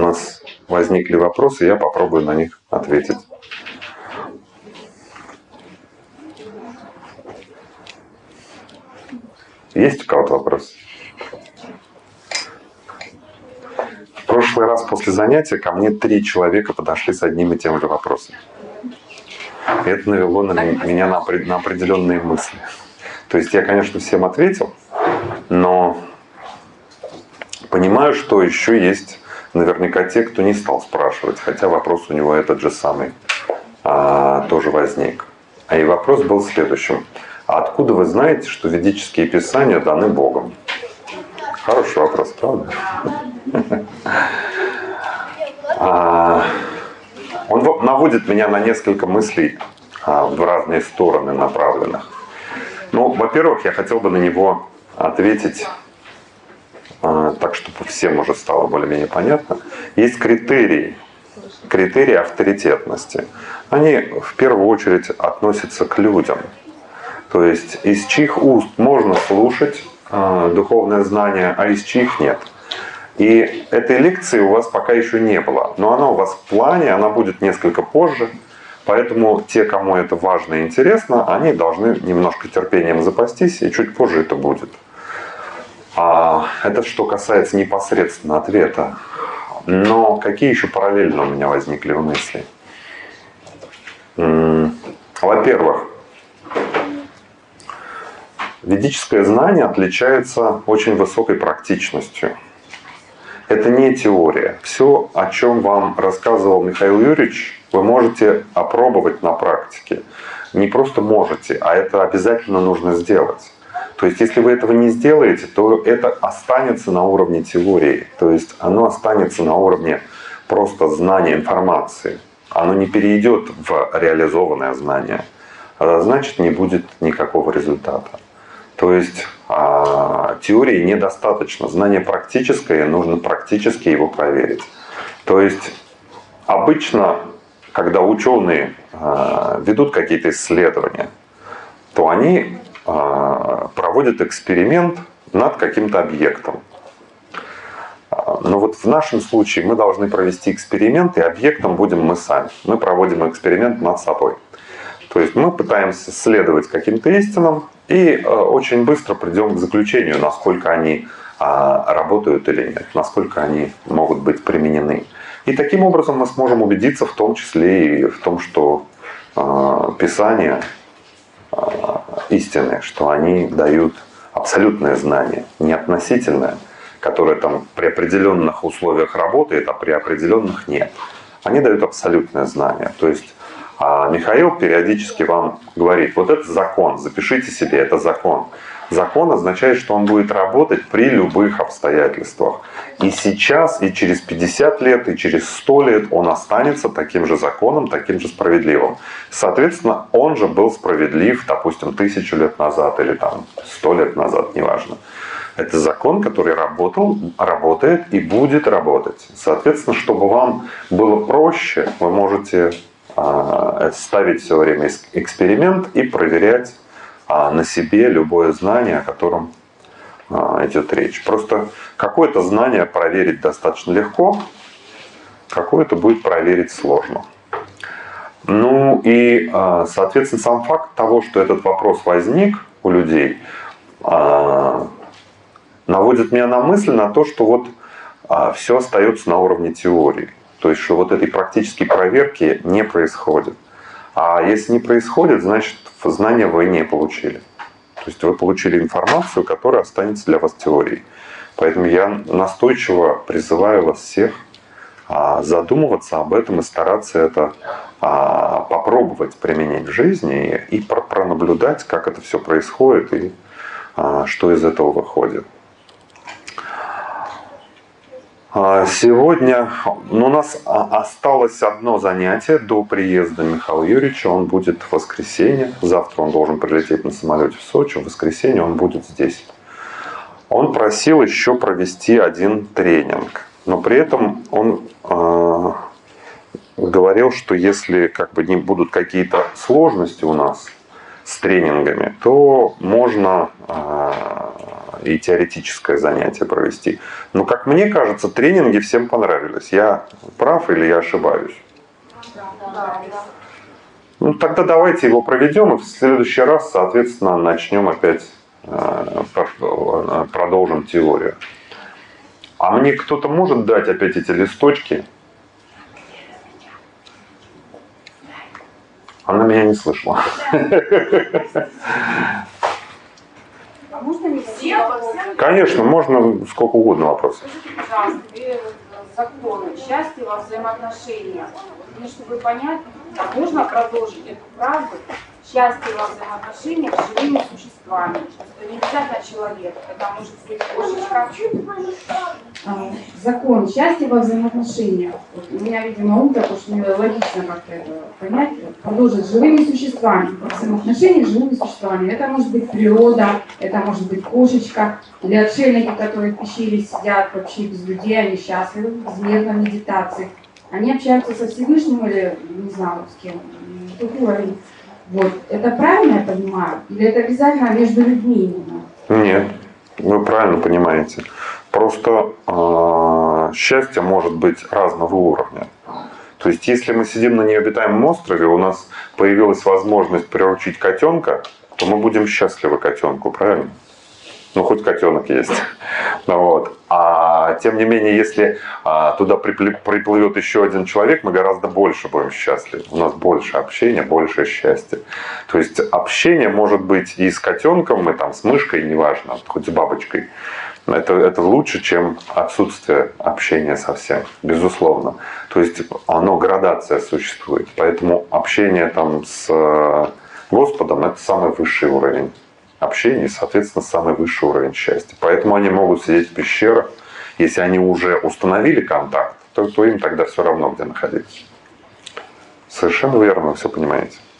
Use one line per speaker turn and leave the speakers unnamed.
нас возникли вопросы, я попробую на них ответить. Есть у кого-то вопрос? В прошлый раз после занятия ко мне 3 человека подошли с одним и тем же вопросом. Это навело меня на определенные мысли. То есть я, конечно, всем ответил, но понимаю, что еще есть наверняка те, кто не стал спрашивать, хотя вопрос у него этот же самый тоже возник. И вопрос был следующим. А откуда вы знаете, что ведические писания даны Богом? Хороший вопрос, правда? Он наводит меня на несколько мыслей в разные стороны направленных. Ну, во-первых, я хотел бы на него ответить так, чтобы всем уже стало более-менее понятно. Есть критерии авторитетности. Они в первую очередь относятся к людям. То есть из чьих уст можно слушать духовное знание, а из чьих нет. И этой лекции у вас пока еще не было. Но она у вас в плане, она будет несколько позже. Поэтому те, кому это важно и интересно, они должны немножко терпением запастись, и чуть позже это будет. Это что касается непосредственно ответа. Но какие еще параллельно у меня возникли мысли? Во-первых, ведическое знание отличается очень высокой практичностью. Это не теория. Все, о чем вам рассказывал Михаил Юрьевич, вы можете опробовать на практике. Не просто можете, а это обязательно нужно сделать. То есть, если вы этого не сделаете, то это останется на уровне теории. То есть, оно останется на уровне просто знания информации. Оно не перейдет в реализованное знание. А значит, не будет никакого результата. То есть, теории недостаточно. Знание практическое, нужно практически его проверить. То есть, обычно, когда ученые ведут какие-то исследования, то они проводят эксперимент над каким-то объектом. Но вот в нашем случае мы должны провести эксперимент, и объектом будем мы сами. Мы проводим эксперимент над собой. То есть мы пытаемся следовать каким-то истинам и очень быстро придем к заключению, насколько они работают или нет, насколько они могут быть применены. И таким образом мы сможем убедиться в том числе и в том, что Писания истины, что они дают абсолютное знание, не относительное, которое там при определенных условиях работает, а при определенных нет. Они дают абсолютное знание. То есть Михаил периодически вам говорит, вот это закон, запишите себе, это закон. Закон означает, что он будет работать при любых обстоятельствах. И сейчас, и через 50 лет, и через 100 лет он останется таким же законом, таким же справедливым. Соответственно, он же был справедлив, допустим, 1000 лет назад или там 100 лет назад, неважно. Это закон, который работал, работает и будет работать. Соответственно, чтобы вам было проще, вы можете ставить все время эксперимент и проверять на себе любое знание, о котором идет речь. Просто какое-то знание проверить достаточно легко, какое-то будет проверить сложно. Ну и, соответственно, сам факт того, что этот вопрос возник у людей, наводит меня на мысль на то, что вот все остается на уровне теории. То есть, что вот этой практической проверки не происходит. А если не происходит, значит, знания вы не получили. То есть вы получили информацию, которая останется для вас теорией. Поэтому я настойчиво призываю вас всех задумываться об этом и стараться это попробовать применить в жизни и пронаблюдать, как это все происходит и что из этого выходит. Сегодня у нас осталось одно занятие до приезда Михаила Юрьевича. Он будет в воскресенье. Завтра он должен прилететь на самолете в Сочи. В воскресенье он будет здесь. Он просил еще провести один тренинг. Но при этом он говорил, что если не будут какие-то сложности у нас с тренингами, то можно и теоретическое занятие провести. Но, как мне кажется, тренинги всем понравились. Я прав или я ошибаюсь?
Да.
Ну, тогда давайте его проведем, и в следующий раз, соответственно, начнем опять, продолжим теорию. А мне кто-то может дать опять эти листочки? Она меня не слышала.
А можно не все?
Конечно, можно сколько угодно вопросов.
Скажите, пожалуйста, законы счастья во взаимоотношениях. Мне, чтобы понять, можно продолжить эту фразу счастье во взаимоотношениях с живыми существами. Что не обязательно человек, это может быть кошечка. Закон счастья во взаимоотношениях. Вот у меня, видимо, ум такой, что мне логично как-то это понять. Продолжить с живыми существами. Во взаимоотношениях с живыми существами. Это может быть природа, это может быть кошечка. Или отшельники, которые в пещере сидят вообще без людей, они счастливы, безмерно в медитации. Они общаются со Всевышним или, не знаю, с кем, какой уровень. Вот. Это правильно я понимаю? Или это обязательно между людьми именно?
Нет, вы правильно понимаете. Просто счастье может быть разного уровня. То есть, если мы сидим на необитаемом острове, у нас появилась возможность приручить котенка, то мы будем счастливы котенку, правильно? Ну, хоть котенок есть. Вот. А тем не менее, если туда приплывет еще один человек, мы гораздо больше будем счастливы. У нас больше общения, больше счастья. То есть общение может быть и с котенком, и там с мышкой, неважно, хоть с бабочкой. Это лучше, чем отсутствие общения совсем, безусловно. То есть оно, градация существует. Поэтому общение там с Господом — это самый высший уровень общения и, соответственно, самый высший уровень счастья. Поэтому они могут сидеть в пещерах. Если они уже установили контакт, то им тогда все равно, где находиться. Совершенно верно, вы все понимаете.